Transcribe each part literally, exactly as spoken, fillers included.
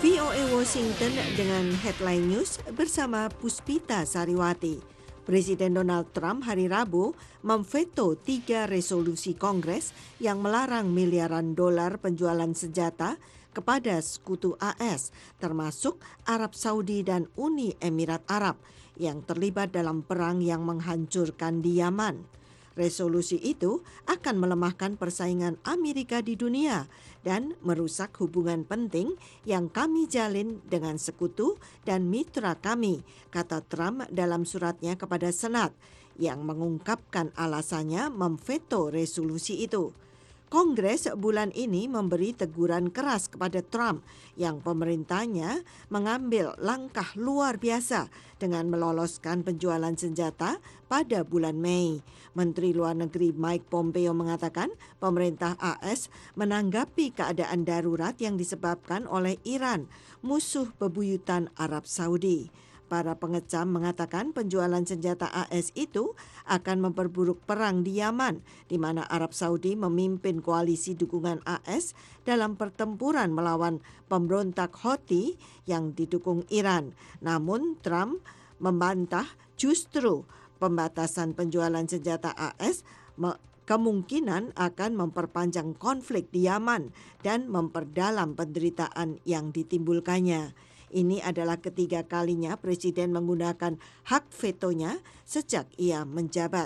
V O A Washington dengan headline news bersama Puspita Sariwati. Presiden Donald Trump hari Rabu memveto tiga resolusi Kongres yang melarang miliaran dolar penjualan senjata kepada sekutu A S, termasuk Arab Saudi dan Uni Emirat Arab yang terlibat dalam perang yang menghancurkan di Yaman. Resolusi itu akan melemahkan persaingan Amerika di dunia dan merusak hubungan penting yang kami jalin dengan sekutu dan mitra kami, kata Trump dalam suratnya kepada Senat yang mengungkapkan alasannya memveto resolusi itu. Kongres bulan ini memberi teguran keras kepada Trump yang pemerintahnya mengambil langkah luar biasa dengan meloloskan penjualan senjata pada bulan Mei. Menteri Luar Negeri Mike Pompeo mengatakan pemerintah A S menanggapi keadaan darurat yang disebabkan oleh Iran, musuh bebuyutan Arab Saudi. Para pengecam mengatakan penjualan senjata A S itu akan memperburuk perang di Yaman, di mana Arab Saudi memimpin koalisi dukungan A S dalam pertempuran melawan pemberontak Houthi yang didukung Iran. Namun Trump membantah justru pembatasan penjualan senjata A S me- kemungkinan akan memperpanjang konflik di Yaman dan memperdalam penderitaan yang ditimbulkannya. Ini adalah ketiga kalinya Presiden menggunakan hak vetonya sejak ia menjabat.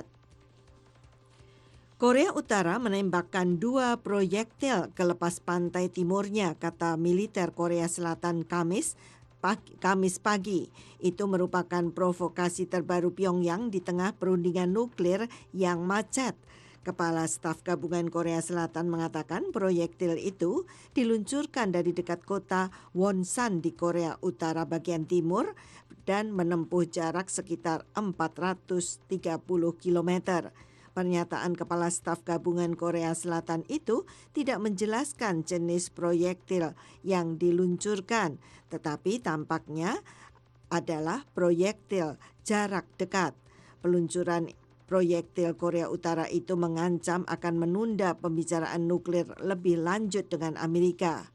Korea Utara menembakkan dua proyektil ke lepas pantai timurnya, kata militer Korea Selatan Kamis pagi, Kamis pagi. Itu merupakan provokasi terbaru Pyongyang di tengah perundingan nuklir yang macet. Kepala Staf Gabungan Korea Selatan mengatakan proyektil itu diluncurkan dari dekat kota Wonsan di Korea Utara bagian timur dan menempuh jarak sekitar empat ratus tiga puluh kilometer. Pernyataan Kepala Staf Gabungan Korea Selatan itu tidak menjelaskan jenis proyektil yang diluncurkan, tetapi tampaknya adalah proyektil jarak dekat. Peluncuran proyektil Korea Utara itu mengancam akan menunda pembicaraan nuklir lebih lanjut dengan Amerika.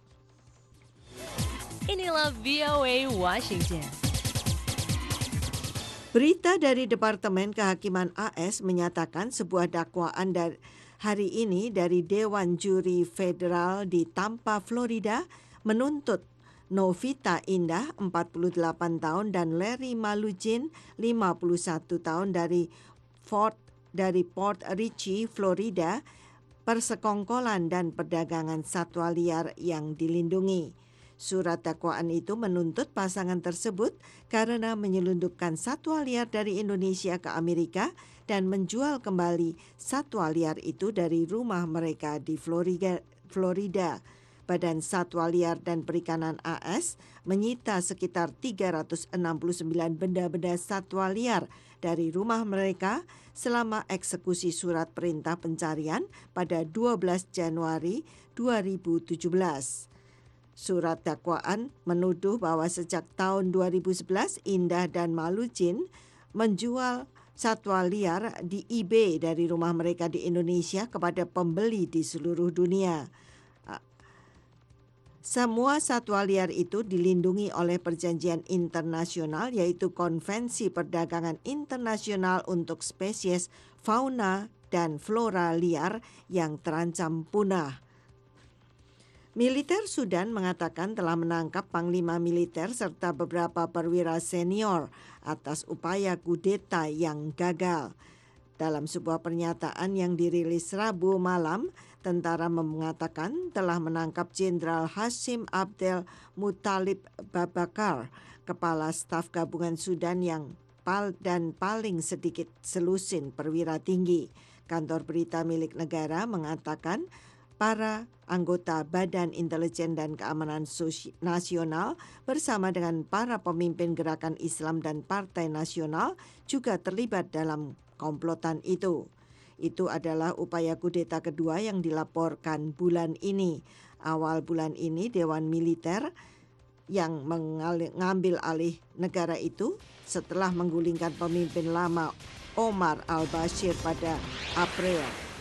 Inilah V O A Washington. Berita dari Departemen Kehakiman A S menyatakan sebuah dakwaan dari hari ini dari Dewan Juri Federal di Tampa, Florida, menuntut Novita Indah, empat puluh delapan tahun, dan Larry Malugin, lima puluh satu tahun dari Fort dari Port Richey, Florida, persekongkolan dan perdagangan satwa liar yang dilindungi. Surat dakwaan itu menuntut pasangan tersebut karena menyelundupkan satwa liar dari Indonesia ke Amerika dan menjual kembali satwa liar itu dari rumah mereka di Florida. Florida. Badan Satwa Liar dan Perikanan A S menyita sekitar tiga ratus enam puluh sembilan benda-benda satwa liar dari rumah mereka selama eksekusi surat perintah pencarian pada dua belas Januari dua ribu tujuh belas. Surat dakwaan menuduh bahwa sejak tahun dua ribu sebelas Indah dan Malugin menjual satwa liar di eBay dari rumah mereka di Indonesia kepada pembeli di seluruh dunia. Semua satwa liar itu dilindungi oleh perjanjian internasional, yaitu Konvensi Perdagangan Internasional untuk Spesies Fauna dan Flora Liar yang terancam punah. Militer Sudan mengatakan telah menangkap panglima militer serta beberapa perwira senior atas upaya kudeta yang gagal. Dalam sebuah pernyataan yang dirilis Rabu malam, tentara mengatakan telah menangkap Jenderal Hashim Abdel Muttalib Babakar, Kepala Staf Gabungan Sudan yang pal dan paling sedikit selusin perwira tinggi. Kantor berita milik negara mengatakan para anggota Badan Intelijen dan Keamanan Nasional bersama dengan para pemimpin Gerakan Islam dan Partai Nasional juga terlibat dalam komplotan itu. Itu adalah upaya kudeta kedua yang dilaporkan bulan ini. Awal bulan ini Dewan Militer yang mengambil alih negara itu setelah menggulingkan pemimpin lama Omar al-Bashir pada April.